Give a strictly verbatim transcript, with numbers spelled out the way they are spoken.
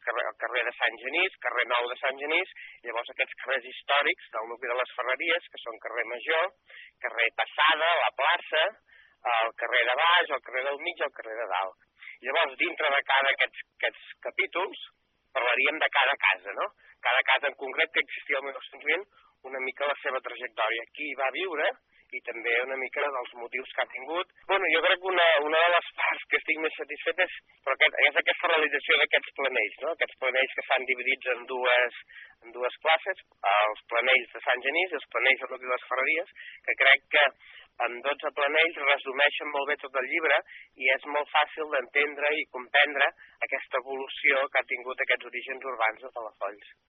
carrer, el carrer de Sant Genís, carrer Nou de Sant Genís, i llavors aquests carrers històrics del nucli de les Ferreries, que són carrer Major, carrer Passada, la plaça, el carrer de baix, el carrer del mig i el carrer de dalt. I llavors, dintre de cada aquests, aquests capítols, parlaríem de cada casa, no? Cada casa en concret que existia el mil nou-cents vint, una mica la seva trajectòria, qui hi va viure, i també una mica dels motius que ha tingut. Bueno, jo crec que una, una de les parts que estic més satisfet és, però aquest, és aquesta realització d'aquests planells, no? Aquests planells que estan dividits en dues, en dues classes, els planells de Sant Genís i els planells del nucli de les Ferreries, que crec que en dotze planells resumeixen molt bé tot el llibre i és molt fàcil d'entendre i comprendre aquesta evolució que ha tingut aquests orígens urbans de Palafolls.